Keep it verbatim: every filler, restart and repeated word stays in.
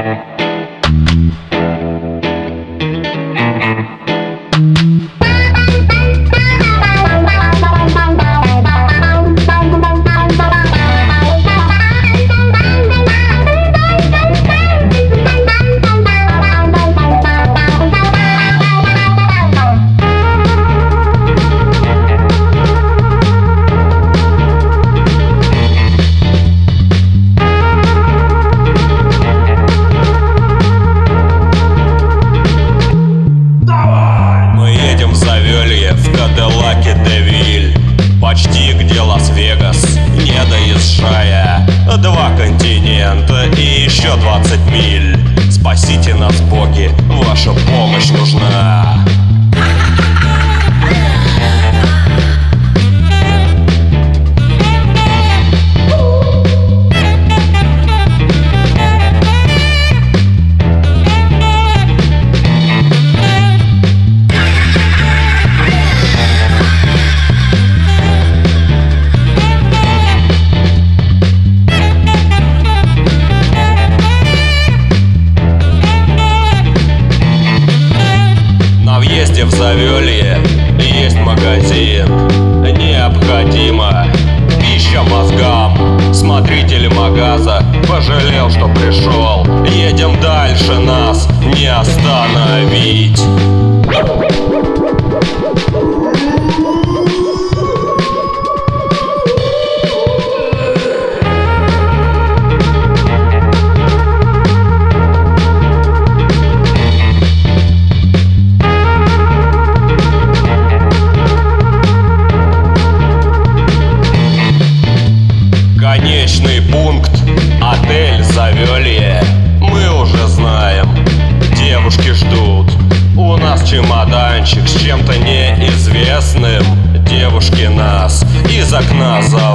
Почти где Лас-Вегас, не доезжая. Два континента и еще двадцать миль. Спасите нас, боги, ваша помощь нужна. В Завёлье есть магазин, необходима пища мозгам. Смотритель магаза пожалел, что пришел. Едем дальше, нас не остановить. Конечный пункт — отель Завёлье. Мы уже знаем, девушки ждут. У нас чемоданчик с чем-то неизвестным. Девушки нас из окна зовут.